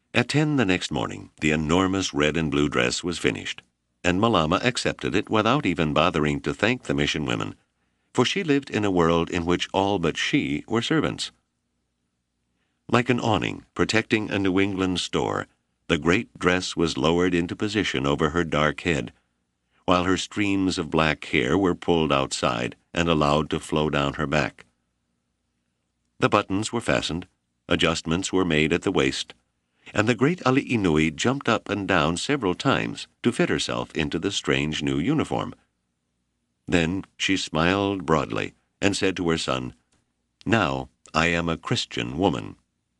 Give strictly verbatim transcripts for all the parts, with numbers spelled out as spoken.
At ten the next morning, the enormous red and blue dress was finished, and Malama accepted it without even bothering to thank the mission women, for she lived in a world in which all but she were servants. Like an awning protecting a New England store, the great dress was lowered into position over her dark head, while her streams of black hair were pulled outside and allowed to flow down her back. The buttons were fastened, adjustments were made at the waist, and the great Ali'inui jumped up and down several times to fit herself into the strange new uniform. Then she smiled broadly and said to her son, "Now I am a Christian woman."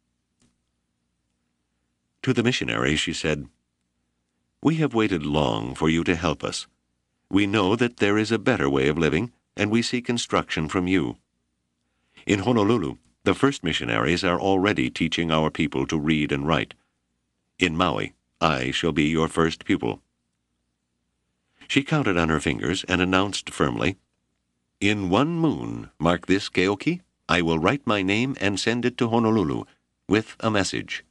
To the missionary she said, "We have waited long for you to help us. We know that there is a better way of living, and we seek instruction from you. In Honolulu, the first missionaries are already teaching our people to read and write. In Maui, I shall be your first pupil." She counted on her fingers and announced firmly, "In one moon, mark this keoki, I will write my name and send it to Honolulu, with a message."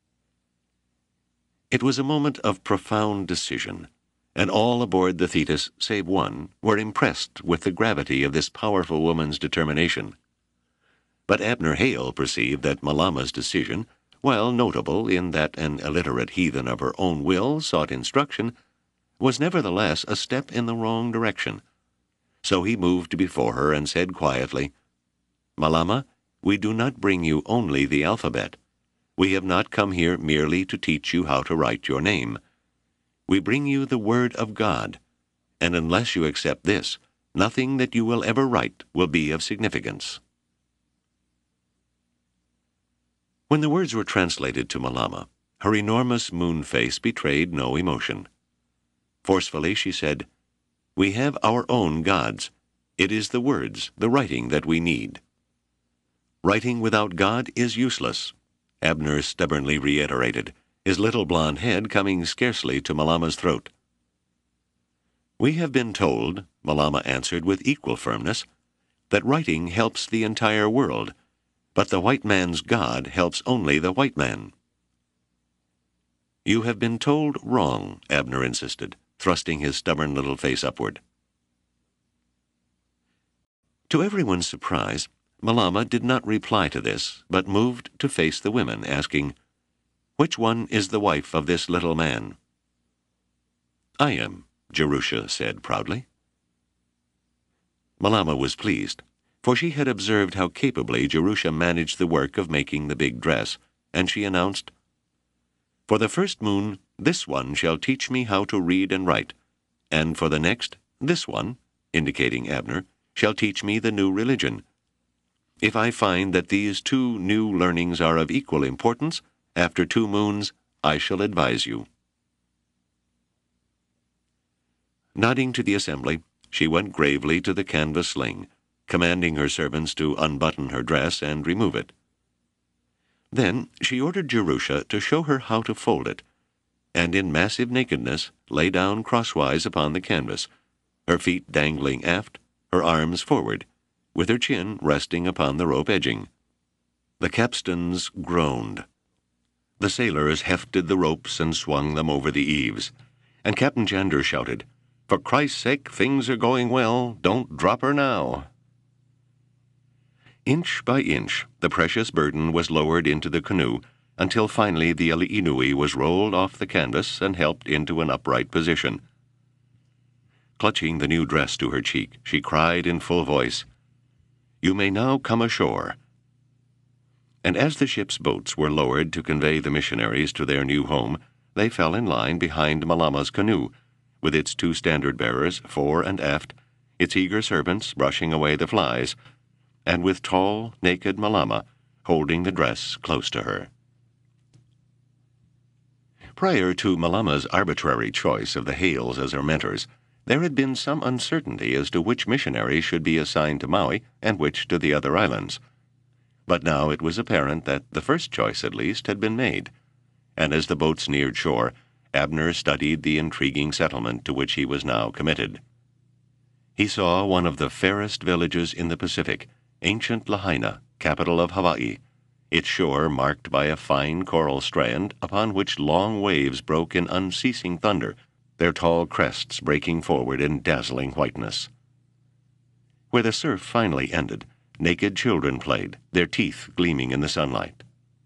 It was a moment of profound decision, and all aboard the Thetis, save one, were impressed with the gravity of this powerful woman's determination. But Abner Hale perceived that Malama's decision, while notable in that an illiterate heathen of her own will sought instruction, was nevertheless a step in the wrong direction. So he moved before her and said quietly, "Malama, we do not bring you only the alphabet. We have not come here merely to teach you how to write your name. We bring you the Word of God, and unless you accept this, nothing that you will ever write will be of significance." When the words were translated to Malama, her enormous moon face betrayed no emotion. Forcefully she said, "We have our own gods. It is the words, the writing that we need." "Writing without God is useless," Abner stubbornly reiterated, his little blond head coming scarcely to Malama's throat. "We have been told," Malama answered with equal firmness, "that writing helps the entire world, but the white man's God helps only the white man." "You have been told wrong," Abner insisted, thrusting his stubborn little face upward. To everyone's surprise, Malama did not reply to this, but moved to face the women, asking, "Which one is the wife of this little man?" "I am," Jerusha said proudly. Malama was pleased, for she had observed how capably Jerusha managed the work of making the big dress, and she announced, "For the first moon, this one shall teach me how to read and write, and for the next, this one," indicating Abner, "shall teach me the new religion. If I find that these two new learnings are of equal importance, after two moons, I shall advise you." Nodding to the assembly, she went gravely to the canvas sling, commanding her servants to unbutton her dress and remove it. Then she ordered Jerusha to show her how to fold it, and in massive nakedness lay down crosswise upon the canvas, her feet dangling aft, her arms forward, with her chin resting upon the rope edging. The capstans groaned. The sailors hefted the ropes and swung them over the eaves, and Captain Jander shouted, "For Christ's sake, things are going well. Don't drop her now." Inch by inch, the precious burden was lowered into the canoe, until finally the Ali'inui was rolled off the canvas and helped into an upright position. Clutching the new dress to her cheek, she cried in full voice, "You may now come ashore." And as the ship's boats were lowered to convey the missionaries to their new home, they fell in line behind Malama's canoe, with its two standard-bearers fore and aft, its eager servants brushing away the flies, and with tall, naked Malama holding the dress close to her. Prior to Malama's arbitrary choice of the Hales as her mentors, there had been some uncertainty as to which missionaries should be assigned to Maui and which to the other islands. But now it was apparent that the first choice, at least, had been made, and as the boats neared shore, Abner studied the intriguing settlement to which he was now committed. He saw one of the fairest villages in the Pacific, ancient Lahaina, capital of Hawaii, its shore marked by a fine coral strand upon which long waves broke in unceasing thunder, their tall crests breaking forward in dazzling whiteness. Where the surf finally ended, naked children played, their teeth gleaming in the sunlight.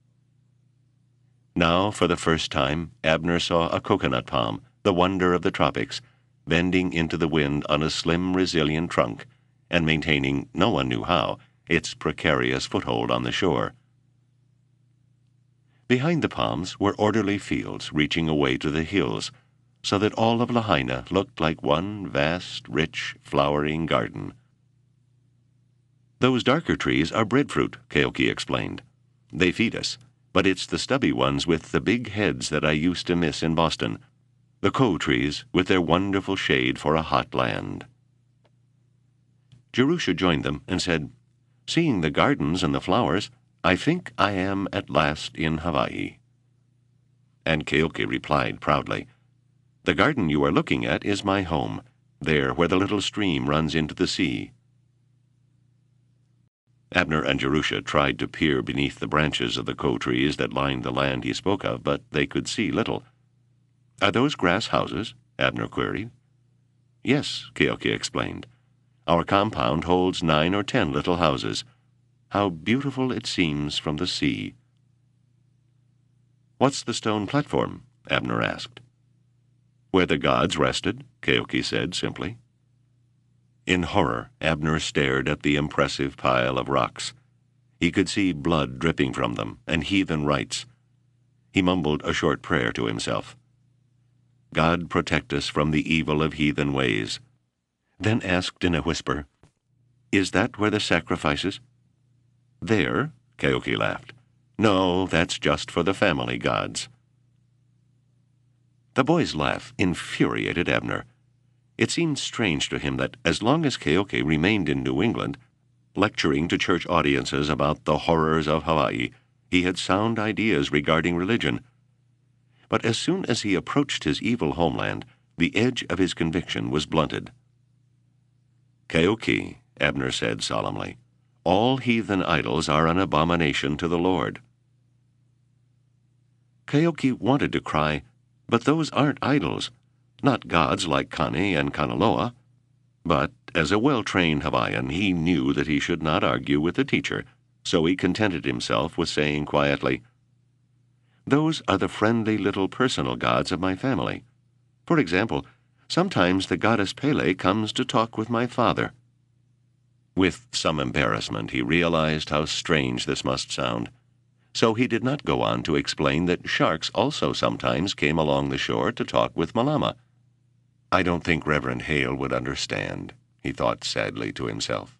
Now, for the first time, Abner saw a coconut palm, the wonder of the tropics, bending into the wind on a slim, resilient trunk, and maintaining, no one knew how, its precarious foothold on the shore. Behind the palms were orderly fields reaching away to the hills, so that all of Lahaina looked like one vast, rich, flowering garden. "Those darker trees are breadfruit," Keoki explained. "They feed us, but it's the stubby ones with the big heads that I used to miss in Boston, the kou trees with their wonderful shade for a hot land." Jerusha joined them and said, "Seeing the gardens and the flowers, I think I am at last in Hawaii." And Keoki replied proudly, "The garden you are looking at is my home, there where the little stream runs into the sea." Abner and Jerusha tried to peer beneath the branches of the kou trees that lined the land he spoke of, but they could see little. "Are those grass houses?" Abner queried. "Yes," Keoki explained. "Our compound holds nine or ten little houses. How beautiful it seems from the sea." "What's the stone platform?" Abner asked. "Where the gods rested," Keoki said simply. In horror, Abner stared at the impressive pile of rocks. He could see blood dripping from them, and heathen rites. He mumbled a short prayer to himself. "God protect us from the evil of heathen ways," then asked in a whisper, "Is that where the sacrifices—" "There?" Keoki laughed. "No, that's just for the family gods." The boy's laugh infuriated Abner. It seemed strange to him that, as long as Keoki remained in New England, lecturing to church audiences about the horrors of Hawaii, he had sound ideas regarding religion. But as soon as he approached his evil homeland, the edge of his conviction was blunted. "Keoki," Abner said solemnly, "all heathen idols are an abomination to the Lord." Keoki wanted to cry, "But those aren't idols, not gods like Kane and Kanaloa." But, as a well-trained Hawaiian, he knew that he should not argue with the teacher, so he contented himself with saying quietly, "Those are the friendly little personal gods of my family. For example, sometimes the goddess Pele comes to talk with my father." With some embarrassment, he realized how strange this must sound. So he did not go on to explain that sharks also sometimes came along the shore to talk with Malama. "I don't think Reverend Hale would understand," he thought sadly to himself.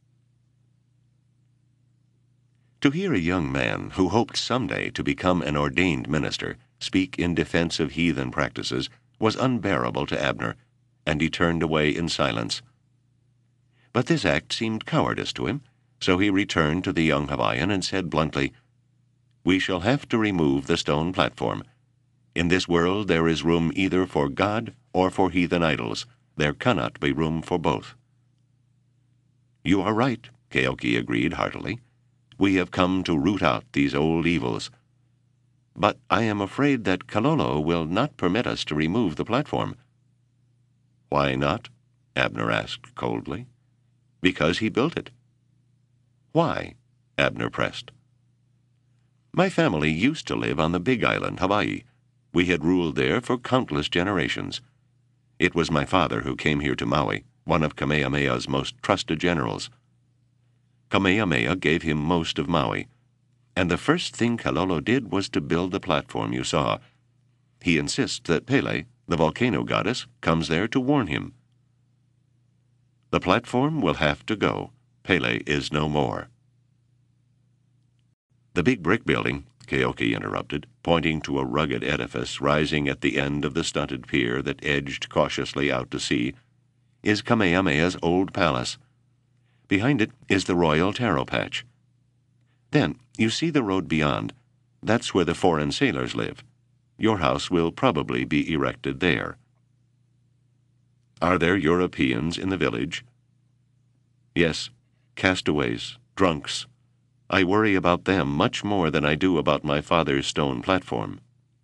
To hear a young man who hoped someday to become an ordained minister speak in defense of heathen practices was unbearable to Abner, and he turned away in silence. But this act seemed cowardice to him, so he returned to the young Hawaiian and said bluntly, "We shall have to remove the stone platform. In this world there is room either for God or for heathen idols. There cannot be room for both." "You are right," Keoki agreed heartily. "We have come to root out these old evils. But I am afraid that Kalolo will not permit us to remove the platform." "Why not?" Abner asked coldly. "Because he built it." "Why?" Abner pressed. "My family used to live on the Big Island, Hawaii. We had ruled there for countless generations. It was my father who came here to Maui, one of Kamehameha's most trusted generals. Kamehameha gave him most of Maui, and the first thing Kalolo did was to build the platform you saw. He insists that Pele, the volcano goddess, comes there to warn him." "The platform will have to go. Pele is no more." "The big brick building," Keoki interrupted, pointing to a rugged edifice rising at the end of the stunted pier that edged cautiously out to sea, "is Kamehameha's old palace. Behind it is the royal taro patch. Then, you see the road beyond. That's where the foreign sailors live. Your house will probably be erected there." "Are there Europeans in the village?" "Yes, castaways, drunks. I worry about them much more than I do about my father's stone platform."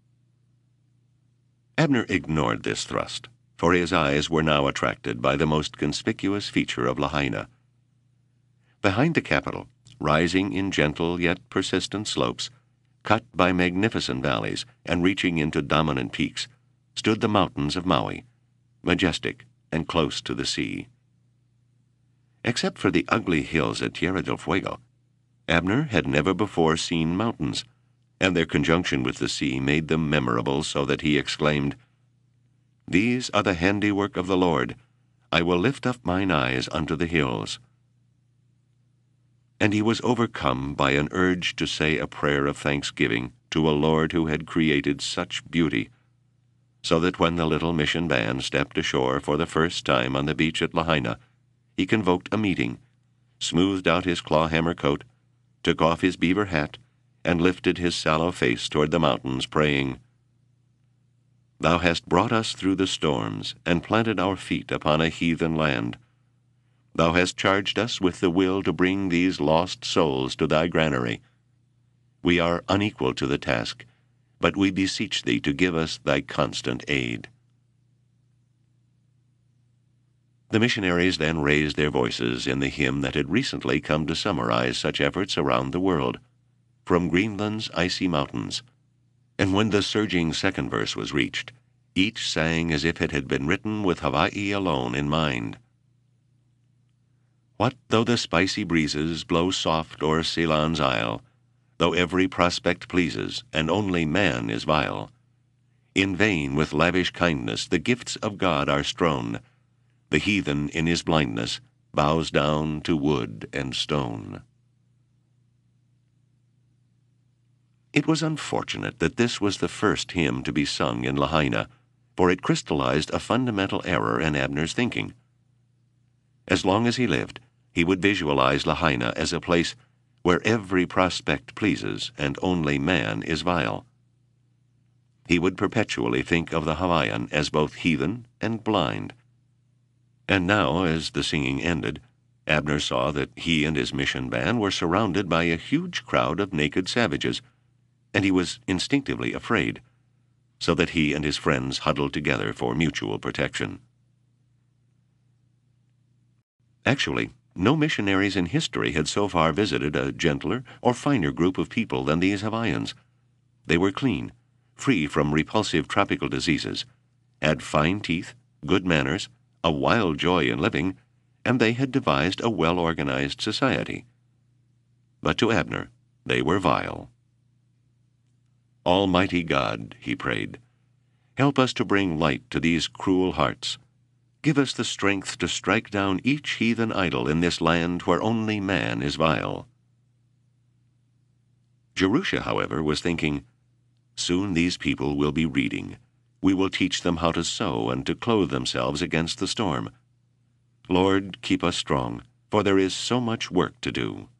Abner ignored this thrust, for his eyes were now attracted by the most conspicuous feature of Lahaina. Behind the capital, rising in gentle yet persistent slopes, cut by magnificent valleys and reaching into dominant peaks, stood the mountains of Maui, majestic and close to the sea. Except for the ugly hills at Tierra del Fuego, Abner had never before seen mountains, and their conjunction with the sea made them memorable, so that he exclaimed, "These are the handiwork of the Lord. I will lift up mine eyes unto the hills." And he was overcome by an urge to say a prayer of thanksgiving to a Lord who had created such beauty, so that when the little mission band stepped ashore for the first time on the beach at Lahaina, he convoked a meeting, smoothed out his claw-hammer coat, took off his beaver hat, and lifted his sallow face toward the mountains, praying, "Thou hast brought us through the storms, and planted our feet upon a heathen land. Thou hast charged us with the will to bring these lost souls to thy granary. We are unequal to the task, but we beseech thee to give us thy constant aid." The missionaries then raised their voices in the hymn that had recently come to summarize such efforts around the world, "From Greenland's Icy Mountains," and when the surging second verse was reached, each sang as if it had been written with Hawaii alone in mind. "What though the spicy breezes blow soft o'er Ceylon's isle, though every prospect pleases, and only man is vile? In vain with lavish kindness the gifts of God are strown. The heathen in his blindness bows down to wood and stone." It was unfortunate that this was the first hymn to be sung in Lahaina, for it crystallized a fundamental error in Abner's thinking. As long as he lived, he would visualize Lahaina as a place where every prospect pleases and only man is vile. He would perpetually think of the Hawaiian as both heathen and blind. And now, as the singing ended, Abner saw that he and his mission band were surrounded by a huge crowd of naked savages, and he was instinctively afraid, so that he and his friends huddled together for mutual protection. Actually, no missionaries in history had so far visited a gentler or finer group of people than these Hawaiians. They were clean, free from repulsive tropical diseases, had fine teeth, good manners, a wild joy in living, and they had devised a well-organized society. But to Abner, they were vile. "Almighty God," he prayed, "help us to bring light to these cruel hearts. Give us the strength to strike down each heathen idol in this land where only man is vile." Jerusha, however, was thinking, "Soon these people will be reading. We will teach them how to sew and to clothe themselves against the storm. Lord, keep us strong, for there is so much work to do."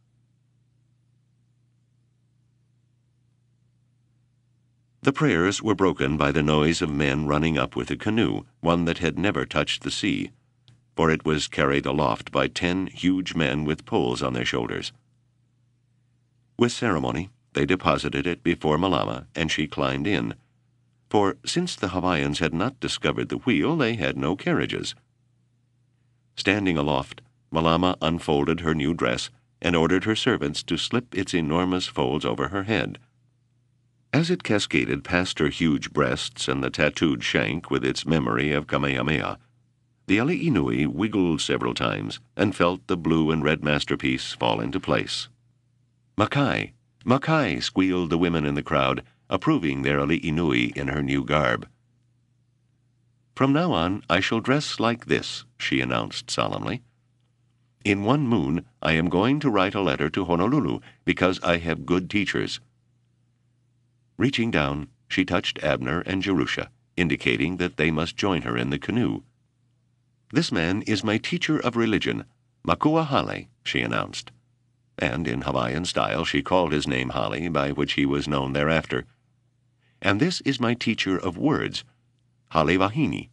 The prayers were broken by the noise of men running up with a canoe, one that had never touched the sea, for it was carried aloft by ten huge men with poles on their shoulders. With ceremony, they deposited it before Malama, and she climbed in, for since the Hawaiians had not discovered the wheel, they had no carriages. Standing aloft, Malama unfolded her new dress and ordered her servants to slip its enormous folds over her head. As it cascaded past her huge breasts and the tattooed shank with its memory of Kamehameha, the ali'i nui wiggled several times and felt the blue and red masterpiece fall into place. "Makai! Makai!" squealed the women in the crowd, approving their ali'i nui in her new garb. "From now on I shall dress like this," she announced solemnly. "In one moon I am going to write a letter to Honolulu because I have good teachers." Reaching down, she touched Abner and Jerusha, indicating that they must join her in the canoe. "This man is my teacher of religion, Makua Hale," she announced. And in Hawaiian style she called his name Hale, by which he was known thereafter. "And this is my teacher of words, Hale Wahine.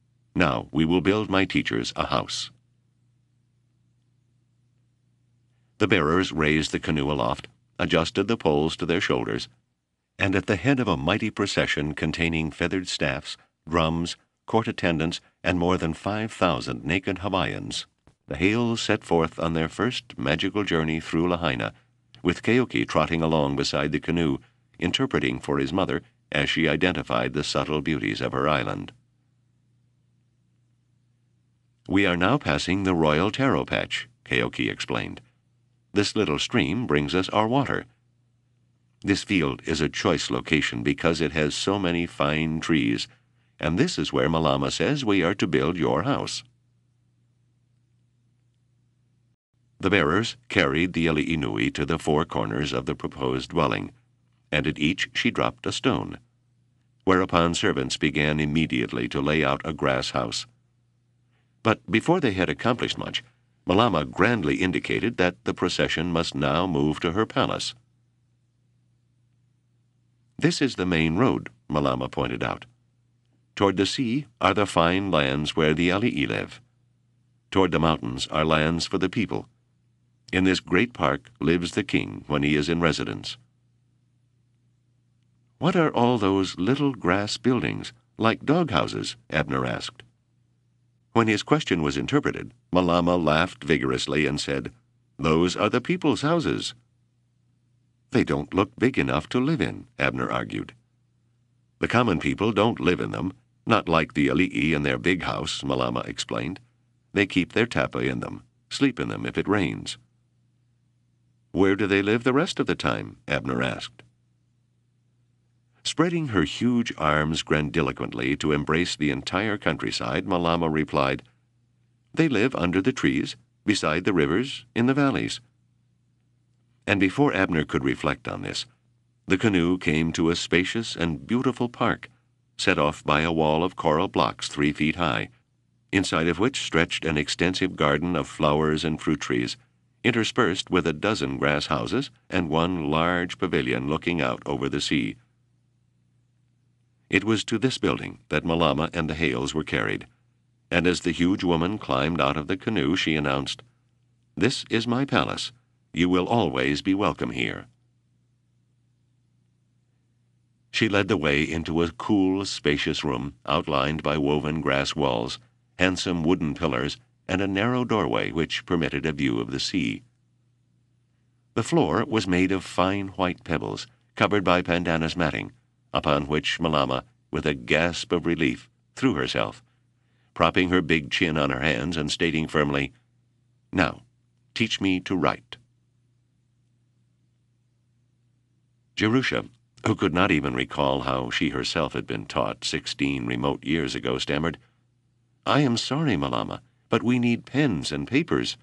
Now we will build my teachers a house." The bearers raised the canoe aloft, adjusted the poles to their shoulders, and at the head of a mighty procession containing feathered staffs, drums, court attendants, and more than five thousand naked Hawaiians, the Hales set forth on their first magical journey through Lahaina, with Keoki trotting along beside the canoe, interpreting for his mother as she identified the subtle beauties of her island. "We are now passing the Royal Taro Patch," Keoki explained. "This little stream brings us our water. This field is a choice location because it has so many fine trees, and this is where Malama says we are to build your house." The bearers carried the Ali'inui to the four corners of the proposed dwelling, and at each she dropped a stone, whereupon servants began immediately to lay out a grass house. But before they had accomplished much, Malama grandly indicated that the procession must now move to her palace. "This is the main road," Malama pointed out. "Toward the sea are the fine lands where the Ali'i live. Toward the mountains are lands for the people. In this great park lives the king when he is in residence." "What are all those little grass buildings, like dog-houses?" Abner asked. When his question was interpreted, Malama laughed vigorously and said, "Those are the people's houses." "They don't look big enough to live in," Abner argued. "The common people don't live in them, not like the Ali'i in their big house," Malama explained. "They keep their tapa in them, sleep in them if it rains." "Where do they live the rest of the time?" Abner asked. Spreading her huge arms grandiloquently to embrace the entire countryside, Malama replied, "They live under the trees, beside the rivers, in the valleys." And before Abner could reflect on this, the canoe came to a spacious and beautiful park, set off by a wall of coral blocks three feet high, inside of which stretched an extensive garden of flowers and fruit trees, interspersed with a dozen grass houses and one large pavilion looking out over the sea. It was to this building that Malama and the Hales were carried, and as the huge woman climbed out of the canoe, she announced, "This is my palace. You will always be welcome here." She led the way into a cool, spacious room outlined by woven grass walls, handsome wooden pillars, and a narrow doorway which permitted a view of the sea. The floor was made of fine white pebbles, covered by pandanus matting, upon which Malama, with a gasp of relief, threw herself, propping her big chin on her hands and stating firmly, "Now, teach me to write." Jerusha, who could not even recall how she herself had been taught sixteen remote years ago, stammered, "I am sorry, Malama, but we need pens and papers."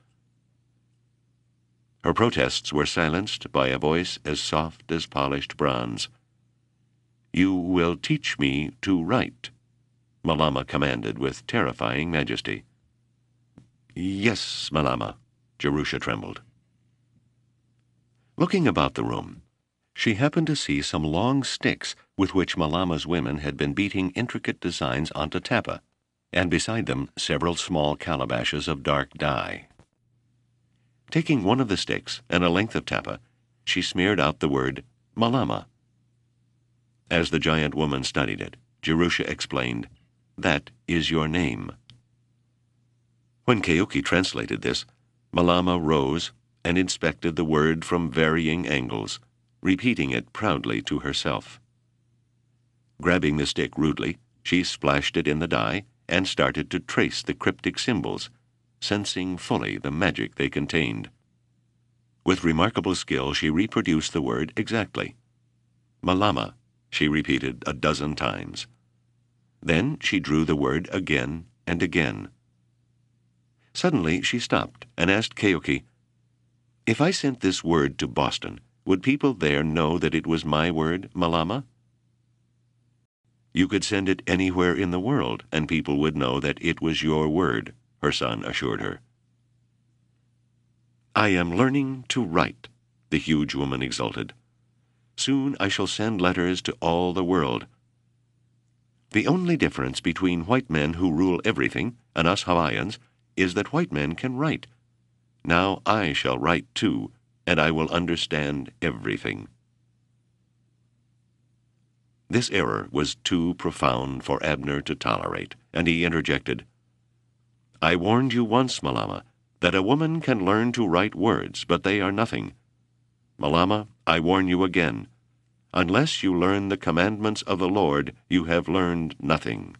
Her protests were silenced by a voice as soft as polished bronze. "You will teach me to write," Malama commanded with terrifying majesty. "Yes, Malama," Jerusha trembled. Looking about the room, she happened to see some long sticks with which Malama's women had been beating intricate designs onto tapa, and beside them several small calabashes of dark dye. Taking one of the sticks and a length of tapa, she smeared out the word Malama. As the giant woman studied it, Jerusha explained, "That is your name." When Keoki translated this, Malama rose and inspected the word from varying angles, repeating it proudly to herself. Grabbing the stick rudely, she splashed it in the dye and started to trace the cryptic symbols, sensing fully the magic they contained. With remarkable skill, she reproduced the word exactly. "Malama," she repeated a dozen times. Then she drew the word again and again. Suddenly she stopped and asked Keoki, "If I sent this word to Boston, would people there know that it was my word, Malama?" "You could send it anywhere in the world, and people would know that it was your word," her son assured her. "I am learning to write," the huge woman exulted. "Soon I shall send letters to all the world. The only difference between white men who rule everything and us Hawaiians is that white men can write. Now I shall write too, and I will understand everything." This error was too profound for Abner to tolerate, and he interjected, "I warned you once, Malama, that a woman can learn to write words, but they are nothing. Malama, I warn you again. Unless you learn the commandments of the Lord, you have learned nothing."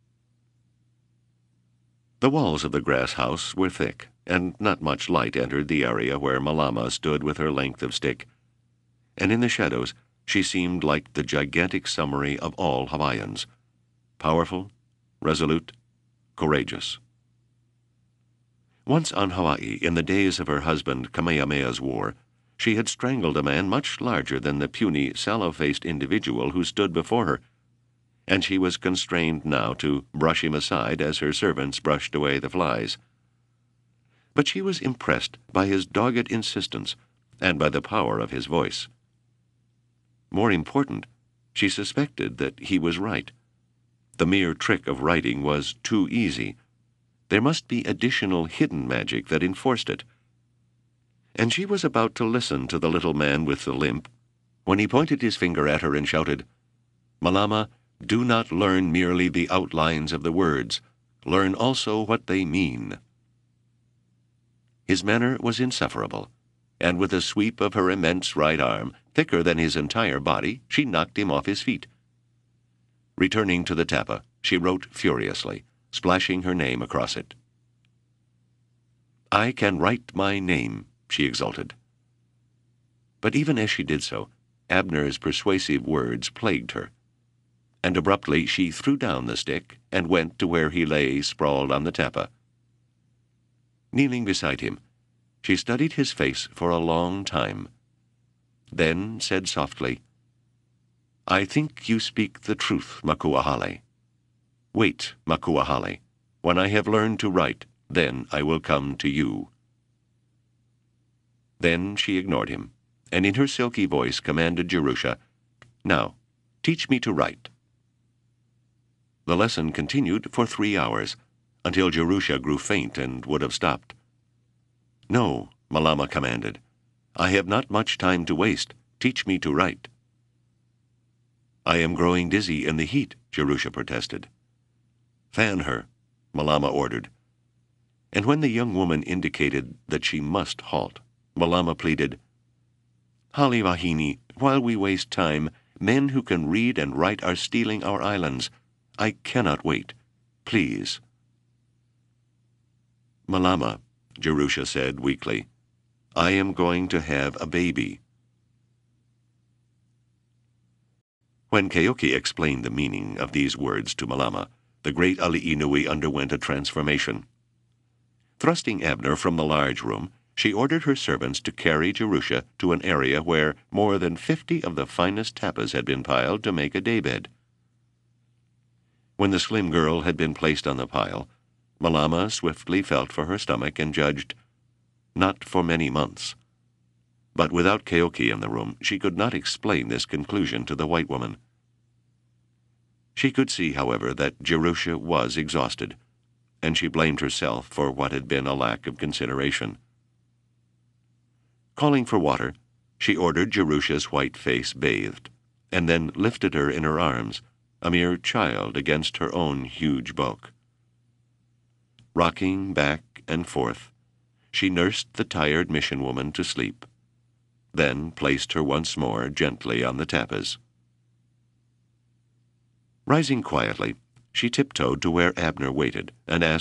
The walls of the grass house were thick, and not much light entered the area where Malama stood with her length of stick, and in the shadows she seemed like the gigantic summary of all Hawaiians, powerful, resolute, courageous. Once on Hawaii, in the days of her husband Kamehameha's war, she had strangled a man much larger than the puny, sallow-faced individual who stood before her, and she was constrained now to brush him aside as her servants brushed away the flies. But she was impressed by his dogged insistence and by the power of his voice. More important, she suspected that he was right. The mere trick of writing was too easy. There must be additional hidden magic that enforced it. And she was about to listen to the little man with the limp when he pointed his finger at her and shouted, "Malama, do not learn merely the outlines of the words. Learn also what they mean." His manner was insufferable, and with a sweep of her immense right arm, thicker than his entire body, she knocked him off his feet. Returning to the tapa, she wrote furiously, splashing her name across it. "I can write my name," she exulted. But even as she did so, Abner's persuasive words plagued her, and abruptly she threw down the stick and went to where he lay sprawled on the tapa. Kneeling beside him, she studied his face for a long time, then said softly, "I think you speak the truth, Makuahale. Wait, Makuahale. When I have learned to write, then I will come to you." Then she ignored him, and in her silky voice commanded Jerusha, "Now, teach me to write." The lesson continued for three hours, until Jerusha grew faint and would have stopped. "No," Malama commanded. "I have not much time to waste. Teach me to write." "I am growing dizzy in the heat," Jerusha protested. "Fan her," Malama ordered. And when the young woman indicated that she must halt, Malama pleaded, "Hale Wahine, while we waste time, men who can read and write are stealing our islands. I cannot wait. Please." "Malama," Jerusha said weakly, "I am going to have a baby." When Keoki explained the meaning of these words to Malama, the great Ali'i Nui underwent a transformation. Thrusting Abner from the large room, she ordered her servants to carry Jerusha to an area where more than fifty of the finest tapas had been piled to make a daybed. When the slim girl had been placed on the pile, Malama swiftly felt for her stomach and judged, "Not for many months." But without Keoki in the room, she could not explain this conclusion to the white woman. She could see, however, that Jerusha was exhausted, and she blamed herself for what had been a lack of consideration. Calling for water, she ordered Jerusha's white face bathed, and then lifted her in her arms, a mere child against her own huge bulk. Rocking back and forth, she nursed the tired mission woman to sleep, then placed her once more gently on the tapas. Rising quietly, she tiptoed to where Abner waited and asked